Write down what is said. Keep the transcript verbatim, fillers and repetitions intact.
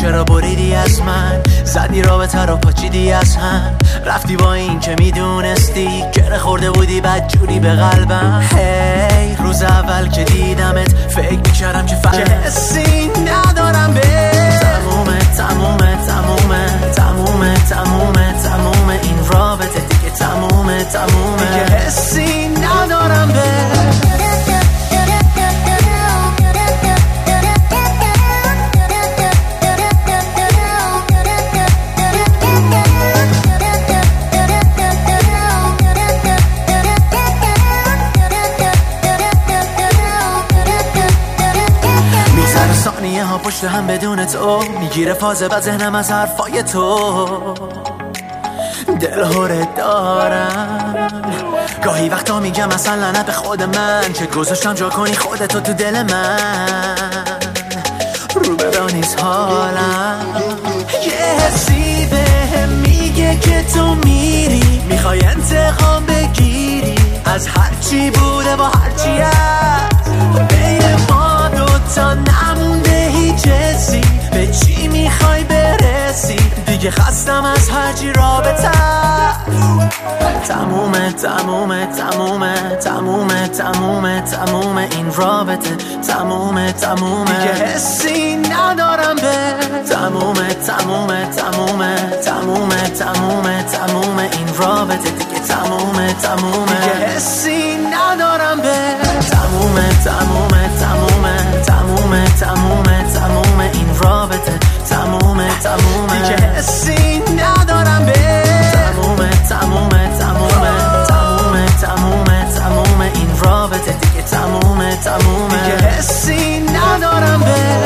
چرا بریدی از من، زدی رابطه رو پاچیدی از هم، رفتی با این که میدونستی گره خورده بودی بد جوری به قلبم. هی روز اول که دیدمت فکر میکردم که فقط حسی ندارم به تمومه تمومه تمومه تمومه تمومه تمومه این رابطه دیگه تمومه تمومه دیگه حسی ندارم به ثانیه ها پشت هم بدون تو میگیره فازه و ذهنم از حرفای تو دلهوره دارم. گاهی وقتا میگم اصلا لعنت به خود من که گذاشتم جا کنی خودتو تو دل من. رو بدا نیست حالم، یه حسی بهم میگه که تو میری، میخوای انتقام بگیری از هرچی بوده با هرچی هست. بین ما دوتا نمونده هیچ حسی، به چی میخوای برسی؟ دیگه خستم از هرچی رابطه. تمومه تمومه تمومه تمومه تمومه تمومه این رابطه تمومه تمومه دیگه حسی ندارم به تمومه تمومه تمومه تمومه تمومه تمومه این رابطه دیگه تمومه تمومه دیگه حسی ندارم به تمومه تمومه تمومه تمومه تمومه تمومه این رابطه تمومه تمومه دیگه حسی ندارم به تمومه تمومه تمومه تمومه تمومه تمومه این رابطه دیگه تمومه تمومه دیگه حسی ندارم به